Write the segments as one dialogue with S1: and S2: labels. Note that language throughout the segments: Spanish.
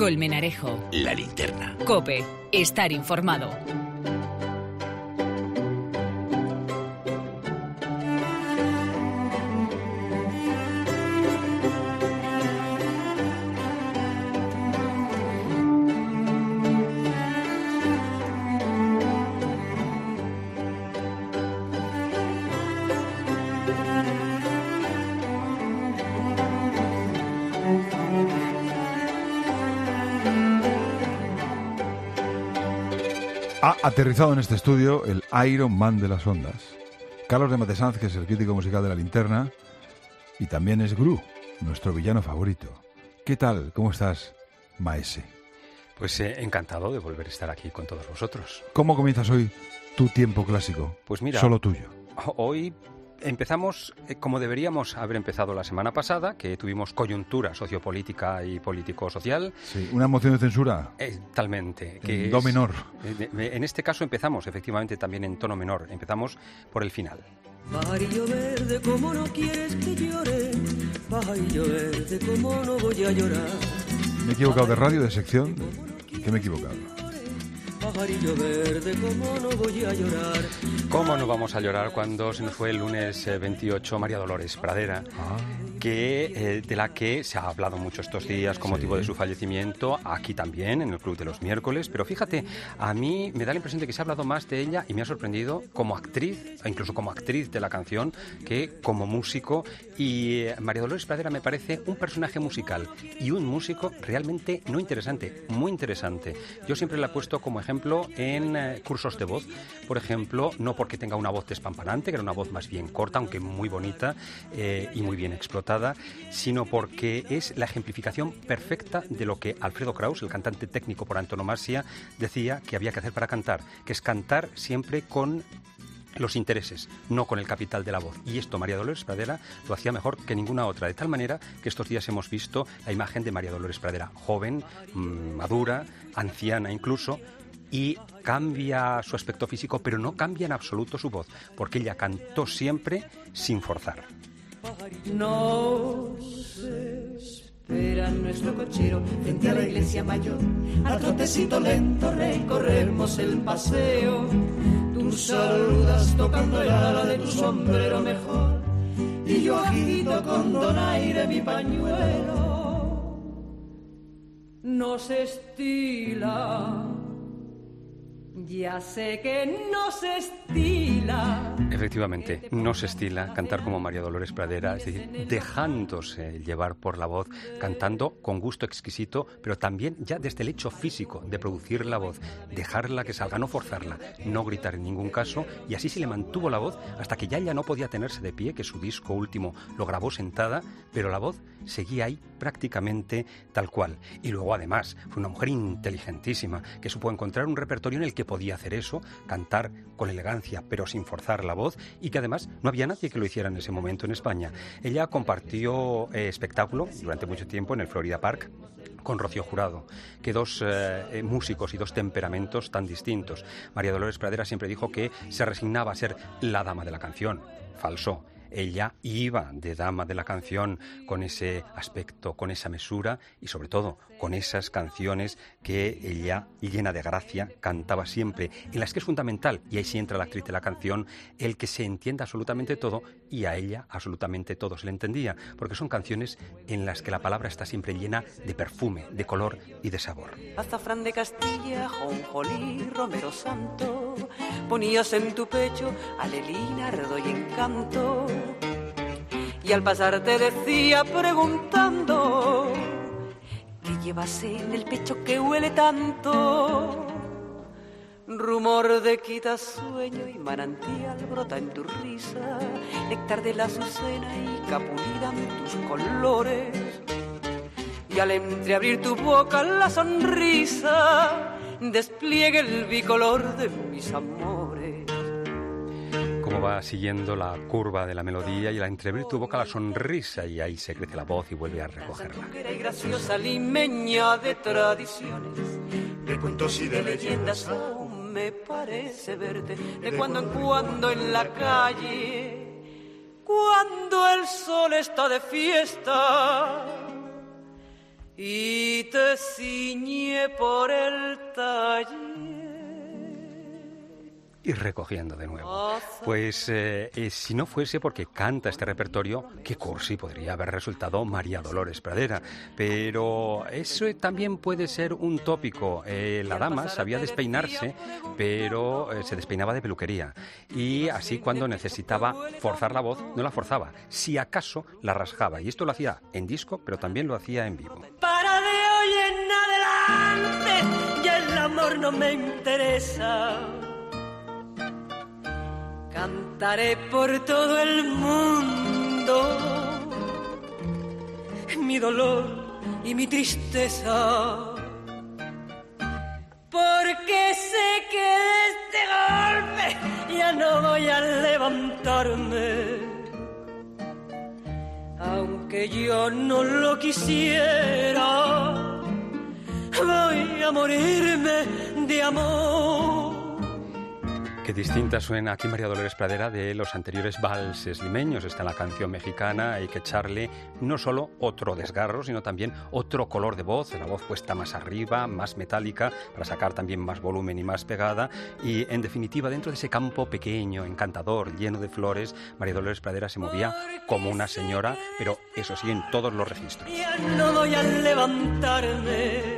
S1: Colmenarejo.
S2: La Linterna.
S1: COPE. Estar informado.
S3: Ha aterrizado en este estudio el Iron Man de las ondas. Carlos de Matesanz, que es el crítico musical de La Linterna, y también es Gru, nuestro villano favorito. ¿Qué tal? ¿Cómo estás, Maese?
S4: Pues encantado de volver a estar aquí con todos vosotros.
S3: ¿Cómo comienzas hoy tu tiempo clásico?
S4: Pues mira,
S3: solo tuyo.
S4: Hoy empezamos como deberíamos haber empezado la semana pasada, que tuvimos coyuntura sociopolítica y político-social.
S3: Sí, una moción de censura.
S4: Totalmente.
S3: En do menor.
S4: En este caso empezamos efectivamente también en tono menor. Empezamos por el final.
S5: Pajarillo verde, ¿cómo no quieres que llore? Pajarillo verde, ¿cómo no voy a llorar?
S3: ¿Me he equivocado de radio, de sección? ¿Qué me he equivocado?
S5: Pajarillo verde, ¿cómo no voy a llorar?
S4: ¿Cómo no vamos a llorar cuando se nos fue el lunes 28 María Dolores Pradera? De la que se ha hablado mucho estos días con motivo de su fallecimiento, aquí también, en el Club de los Miércoles, pero fíjate, a mí me da la impresión de que se ha hablado más de ella y me ha sorprendido como actriz, incluso como actriz de la canción, que como músico, y María Dolores Pradera me parece un personaje musical y un músico realmente no interesante, muy interesante. Yo siempre la he puesto como ejemplo en cursos de voz, por ejemplo, no porque tenga una voz despampanante, que era una voz más bien corta, aunque muy bonita y muy bien explotada, sino porque es la ejemplificación perfecta de lo que Alfredo Kraus, el cantante técnico por antonomasia, decía que había que hacer para cantar, que es cantar siempre con los intereses, no con el capital de la voz. Y esto María Dolores Pradera lo hacía mejor que ninguna otra, de tal manera que estos días hemos visto la imagen de María Dolores Pradera, joven, madura, anciana incluso, y cambia su aspecto físico, pero no cambia en absoluto su voz, porque ella cantó siempre sin forzar.
S5: Nos espera nuestro cochero frente a la iglesia mayor. Al trotecito lento recorremos el paseo. Tú saludas tocando el ala de tu sombrero mejor, y yo agito con donaire mi pañuelo. Nos estila, ya sé que no se estila.
S4: Efectivamente, no se estila cantar como María Dolores Pradera, es decir, dejándose llevar por la voz, cantando con gusto exquisito, pero también ya desde el hecho físico de producir la voz, dejarla que salga, no forzarla, no gritar en ningún caso, y así se le mantuvo la voz hasta que ya ella no podía tenerse de pie, que su disco último lo grabó sentada, pero la voz seguía ahí prácticamente tal cual. Y luego además fue una mujer inteligentísima, que supo encontrar un repertorio en el que podía hacer eso, cantar con elegancia pero sin forzar la voz, y que además no había nadie que lo hiciera en ese momento en España. Ella compartió espectáculo durante mucho tiempo en el Florida Park con Rocío Jurado, que dos músicos y dos temperamentos tan distintos. María Dolores Pradera siempre dijo que se resignaba a ser la dama de la canción. Falso. Ella iba de dama de la canción con ese aspecto, con esa mesura y sobre todo con esas canciones que ella, llena de gracia, cantaba siempre, en las que es fundamental, y ahí sí entra la actriz de la canción, el que se entienda absolutamente todo, y a ella absolutamente todo se le entendía, porque son canciones en las que la palabra está siempre llena de perfume, de color y de sabor.
S5: Azafrán de Castilla, jonjolí, romero santo, ponías en tu pecho alelí, nardo y encanto, y al pasar te decía preguntando: ¿qué llevas en el pecho que huele tanto? Rumor de quitasueño y manantial brota en tu risa, néctar de la azucena y capulida en tus colores. Y al entreabrir tu boca la sonrisa despliegue el bicolor de mis amores.
S4: Cómo va siguiendo la curva de la melodía, y al entreabrir tu boca la sonrisa, y ahí se crece la voz y vuelve a recogerla.
S5: Y graciosa limeña de tradiciones, de cuentos y de leyendas, aún me parece verte de cuando en cuando en la calle, cuando el sol está de fiesta. y te ciñe por el taller.
S4: Y recogiendo de nuevo. Pues si no fuese porque canta este repertorio, qué cursi podría haber resultado María Dolores Pradera. Pero eso también puede ser un tópico. La dama sabía despeinarse, pero se despeinaba de peluquería. Y así cuando necesitaba forzar la voz, no la forzaba. Si acaso la rasgaba. Y esto lo hacía en disco, pero también lo hacía en vivo.
S5: Para de hoy en adelante, ya el amor no me interesa. Cantaré por todo el mundo mi dolor y mi tristeza, porque sé que de este golpe ya no voy a levantarme, aunque yo no lo quisiera, voy a morirme de amor.
S4: Qué distinta suena aquí María Dolores Pradera de los anteriores valses limeños. Está en la canción mexicana, hay que echarle no solo otro desgarro, sino también otro color de voz, la voz puesta más arriba, más metálica, para sacar también más volumen y más pegada. Y en definitiva, dentro de ese campo pequeño, encantador, lleno de flores, María Dolores Pradera se movía como una señora, pero eso sí, en todos los registros.
S5: Ya no voy a levantarme,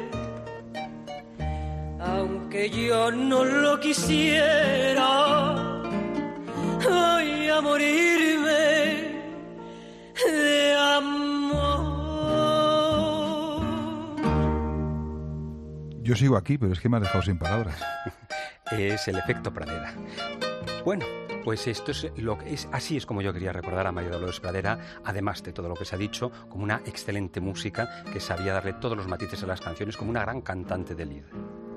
S5: aunque yo no lo quisiera, voy a morirme de amor.
S3: Yo sigo aquí, pero es que me has dejado sin palabras.
S4: Es el efecto Pradera. Bueno, pues esto es lo que es, así es como yo quería recordar a María Dolores Pradera, además de todo lo que se ha dicho, como una excelente música que sabía darle todos los matices a las canciones, como una gran cantante de lied.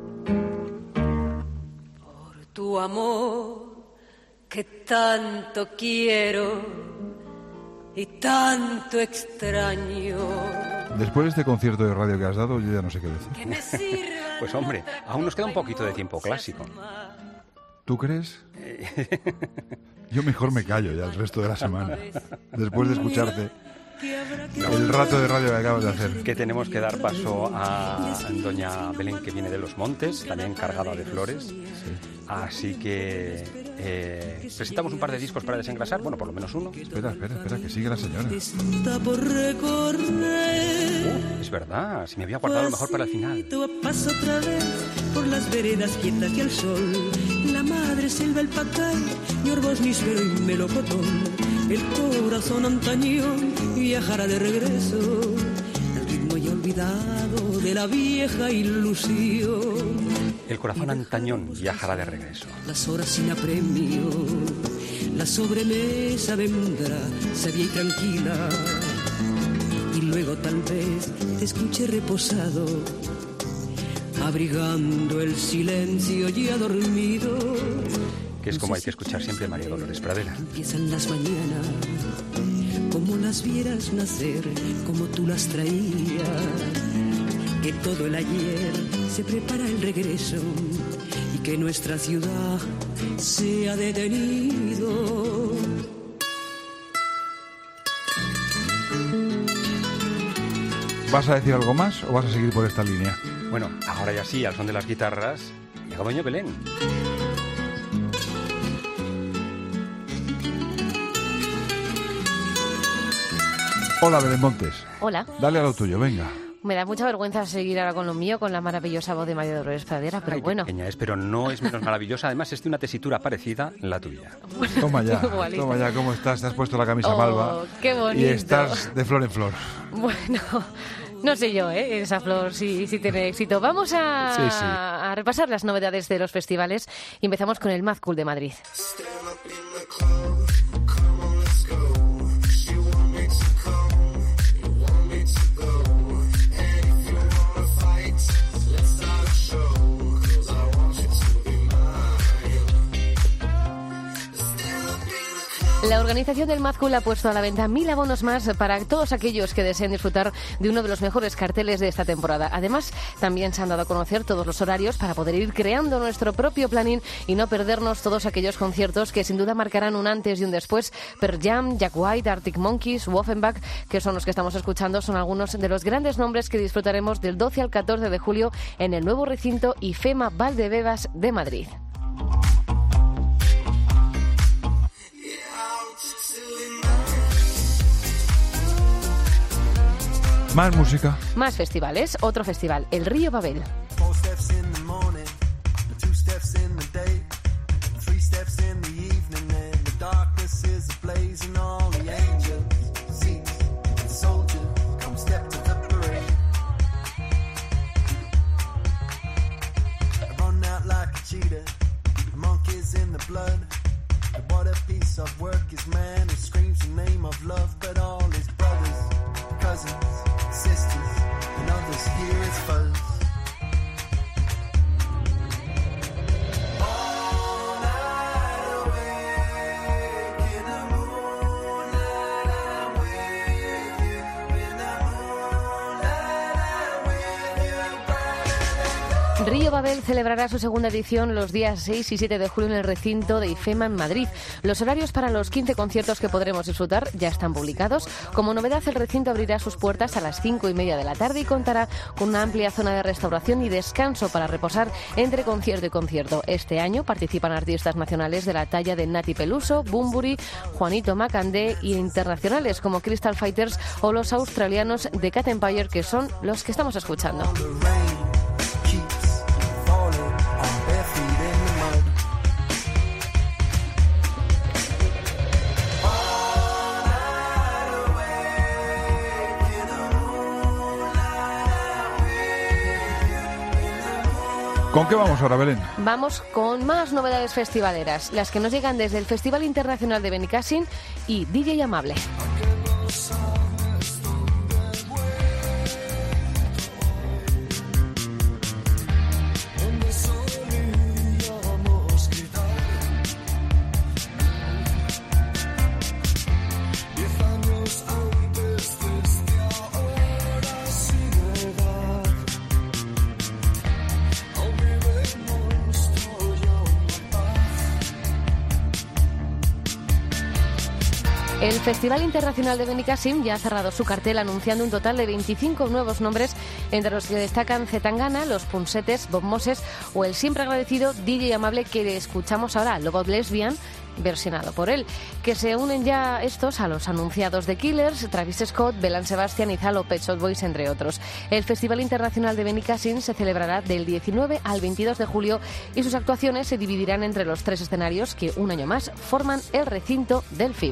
S5: Por tu amor que tanto quiero y tanto extraño.
S3: Después de este concierto de radio que has dado, yo ya no sé qué decir.
S5: Que me sirva.
S4: Pues hombre, aún nos queda un poquito de tiempo clásico.
S3: ¿Tú crees? Yo mejor me callo ya el resto de la semana, después de escucharte el rato de radio que acabas de hacer.
S4: Que tenemos que dar paso a doña Belén, que viene de Los Montes, también cargada de flores. Sí. Así que presentamos un par de discos para desengrasar, bueno, por lo menos uno.
S3: Espera, que sigue la señora.
S5: Está por recorrer.
S4: Es verdad, si me había guardado lo mejor para el final.
S5: Paso otra vez por las veredas quietas y al sol. La madre selva, el pacay, mi orbos, níspero y melocotón. El corazón antañón viajará de regreso. El ritmo ya olvidado de la vieja ilusión.
S4: El corazón antañón viajará de regreso.
S5: Las horas sin apremio, la sobremesa vendrá sabia y tranquila. Y luego tal vez te escuche reposado, abrigando el silencio ya dormido.
S4: Que es como hay que escuchar siempre a María Dolores Pradera.
S5: Empiezan las mañanas, como las vieras nacer, como tú las traías. Que todo el ayer se prepara el regreso y que nuestra ciudad se ha detenido.
S3: ¿Vas a decir algo más o vas a seguir por esta línea?
S4: Bueno, ahora ya sí, al son de las guitarras, llega doña Belén.
S3: Hola, Belén Montes.
S2: Hola.
S3: Dale a lo tuyo, venga.
S2: Me da mucha vergüenza seguir ahora con lo mío, con la maravillosa voz de María Dolores Pradera, pero
S4: Ay,
S2: bueno.
S4: Qué pequeña es, pero no es menos maravillosa. Además, es de una tesitura parecida a la tuya.
S2: Bueno,
S3: Toma ya,
S2: igualita.
S3: ¿cómo estás? Te has puesto la camisa malva.
S2: Qué bonito.
S3: Y estás de flor en flor.
S2: Bueno, no sé yo, esa flor si tiene éxito. Vamos a repasar las novedades de los festivales y empezamos con el Mad Cool de Madrid. La organización del Mad Cool ha puesto a la venta 1.000 abonos más para todos aquellos que deseen disfrutar de uno de los mejores carteles de esta temporada. Además, también se han dado a conocer todos los horarios para poder ir creando nuestro propio planning y no perdernos todos aquellos conciertos que sin duda marcarán un antes y un después. Pearl Jam, Jack White, Arctic Monkeys, Offenbach, que son los que estamos escuchando, son algunos de los grandes nombres que disfrutaremos del 12 al 14 de julio en el nuevo recinto IFEMA Valdebebas de Madrid.
S3: Más música.
S2: Más festivales. Otro festival, el Río Babel. Río Babel celebrará su segunda edición los días 6 y 7 de julio en el recinto de IFEMA en Madrid. Los horarios para los 15 conciertos que podremos disfrutar ya están publicados. Como novedad, el recinto abrirá sus puertas a las 5:30 de la tarde y contará con una amplia zona de restauración y descanso para reposar entre concierto y concierto. Este año participan artistas nacionales de la talla de Nati Peluso, Bunbury, Juanito Macandé y internacionales como Crystal Fighters o los australianos de Cat Empire, que son los que estamos escuchando.
S3: ¿Con qué vamos ahora, Belén?
S2: Vamos con más novedades festivaleras, las que nos llegan desde el Festival Internacional de Benicàssim y DJ Amable. El Festival Internacional de Benicàssim ya ha cerrado su cartel anunciando un total de 25 nuevos nombres, entre los que destacan Zetangana, Los Punsetes, Bob Moses o el siempre agradecido DJ Amable, que escuchamos ahora, Love Lesbian, versionado por él, que se unen ya estos a los anunciados de Killers, Travis Scott, Belle Sebastian, Izalo, Pet Shop Boys, entre otros. El Festival Internacional de Benicàssim se celebrará del 19 al 22 de julio y sus actuaciones se dividirán entre los 3 escenarios que un año más forman el recinto del FIB.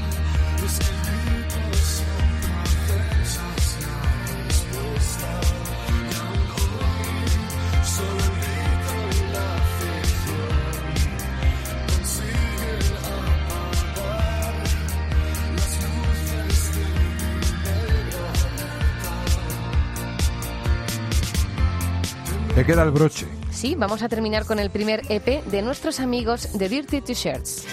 S3: Te queda el broche.
S2: Sí, vamos a terminar con el primer EP de nuestros amigos de Dirty T-Shirts.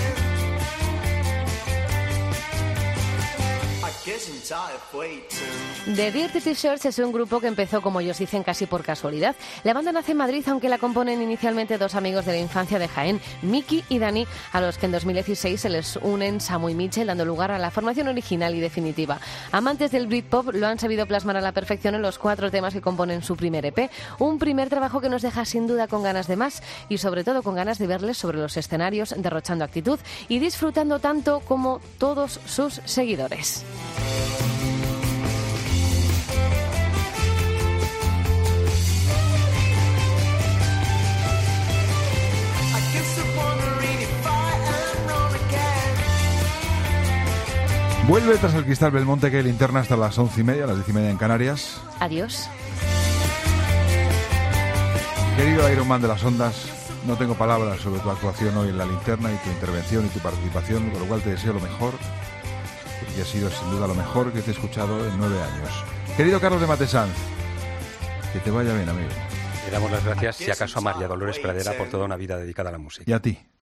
S6: Tired of waiting.
S2: The Dirty T-Shirts es un grupo que empezó, como ellos dicen, casi por casualidad. La banda nace en Madrid, aunque la componen inicialmente dos amigos de la infancia de Jaén, Miki y Dani, a los que en 2016 se les unen Samu y Mitchell, dando lugar a la formación original y definitiva. Amantes del Britpop lo han sabido plasmar a la perfección en los 4 temas que componen su primer EP. Un primer trabajo que nos deja sin duda con ganas de más y sobre todo con ganas de verles sobre los escenarios derrochando actitud y disfrutando tanto como todos sus seguidores.
S3: Vuelve tras el Cristal Belmonte, que hay linterna hasta las 11:30, las 10:30 en Canarias.
S2: Adiós.
S3: Querido Iron Man de las ondas, no tengo palabras sobre tu actuación hoy en la linterna y tu intervención y tu participación, con lo cual te deseo lo mejor, porque ha sido sin duda lo mejor que te he escuchado en 9 años. Querido Carlos de Matesanz, que te vaya bien, amigo.
S4: Le damos las gracias, si acaso, a María Dolores Pradera por toda una vida dedicada a la música.
S3: Y a ti.